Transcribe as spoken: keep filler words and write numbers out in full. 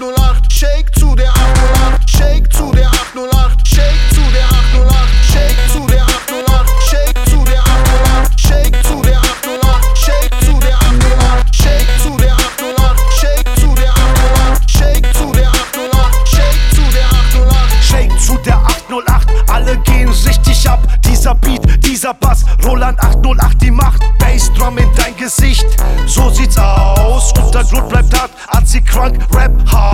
achthundertacht, Shake zu der achthundertacht, Shake zu der achthundertacht, Shake zu der achthundertacht, Shake zu der achthundertacht, Shake zu der achthundertacht, Shake zu der achthundertacht, Shake zu der achthundertacht, Shake zu der achthundertacht, Shake zu der achthundertacht, Shake zu der achthundertacht, Shake zu der achthundertacht, Shake zu der achthundertacht, alle gehen richtig ab. Dieser Beat, dieser Bass, Roland achthundertacht, die Macht. Bassdrum in dein Gesicht, so sieht's aus. Untergrund bleibt hart, Azi krank, Rap hard.